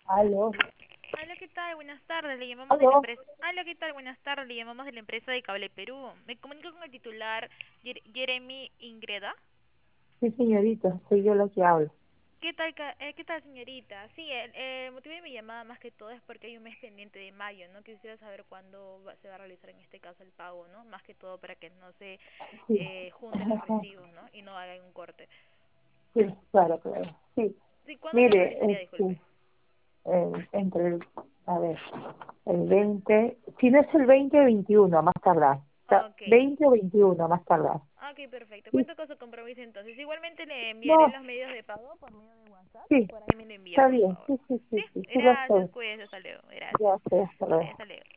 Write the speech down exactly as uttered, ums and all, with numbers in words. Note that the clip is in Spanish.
Aló, Hola, ¿qué tal? Buenas tardes. Le llamamos de la aló. empresa. Hola, ¿qué tal? Buenas tardes. Le llamamos de la empresa de Cable Perú. Me comunico con el titular Jer- Jeremy Ingreda. Sí, señorita, soy yo la que hablo. ¿Qué tal, ca- eh, ¿qué tal, señorita? Sí, el, el motivo de mi llamada más que todo es porque hay un mes pendiente de mayo, ¿no? Quisiera saber cuándo va- se va a realizar en este caso el pago, ¿no? Más que todo para que no se Sí, eh, junten los recibos, ¿no? Y no hagan un corte. sí, claro, claro. Sí, Sí, ¿cuándo se mire, realizaría? este, Disculpe. eh, entre el, a ver, el veinte, si no es el veinte, veintiuno, a más tardar. O sea, Ok. veinte o veintiuno, a más tardar. Ok, perfecto. Sí, Cuento con su compromiso entonces. Igualmente le enviaré no, los medios de pago por medio de WhatsApp y sí, por ahí me lo envía, está por bien, favor. sí, sí, Sí, sí, sí, sí, lo gracias, sé. cuídese, hasta luego. Ya Gracias. sé, hasta luego. Hasta luego.